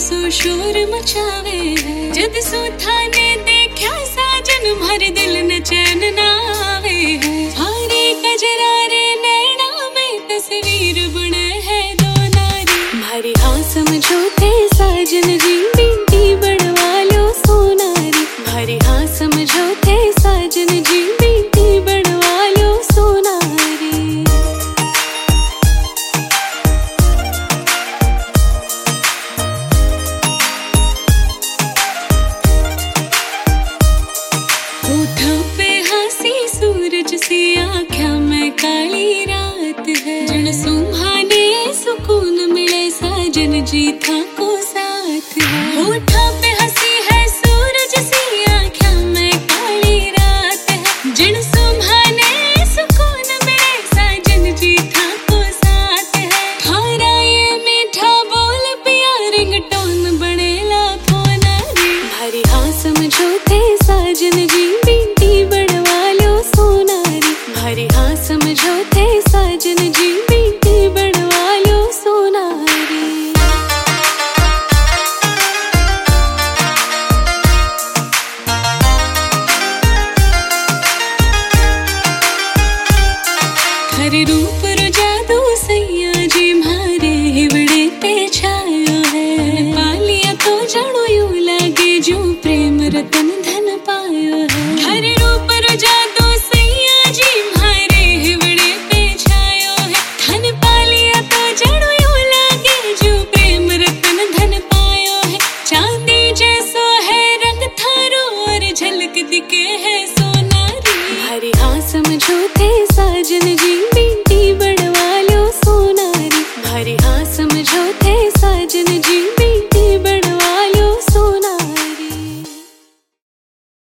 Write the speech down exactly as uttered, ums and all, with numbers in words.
सो शोर मचावे है। जद सो थाने देखा साजन भर दिल न चैन ना आवे है। थारे कजरारे नैना में तस्वीर बने है दो नारी। भारी हाँ समझो थे साजन जी बिंदी बनवा लो सोनारी। भारी हाँ समझो थे साजन जी बिंदी बनवा लो सोनारी। होठों पे हंसी सूरज सी आँखों में काली रात है। जन सुम्हाने सुकून मिले साजन जी था को साथ है। होठों पे हंसी है सूरज सी आँखों में काली रात है। जन सुम्हाने सुकून मिले साजन जी था को साथ है। थारा ये मीठा बोल पिया रिंगटोन बने लाखों नारी। भारी हाँ समझो थे साजन जी बिंदी बनवा लो सोनारी। भारी हाँ समझो थे साजन जी बिंदी बनवा लो सोनारी। हर रूप रो जादू सैया जी मारे हिवड़े पे छायो है। पालिया तो जानो यूं लागे जो प्रेम रतन धन पायो है। हर रूप रो जादू सैया जी मारे हिवड़े पे छायो है। धन पालिया तो जानो यूं लागे जो प्रेम रतन धन पायो है। चांदी जैसो है रंग थारो और झलक दिखे है सोनारी। भारी हाँ समझो थे साजन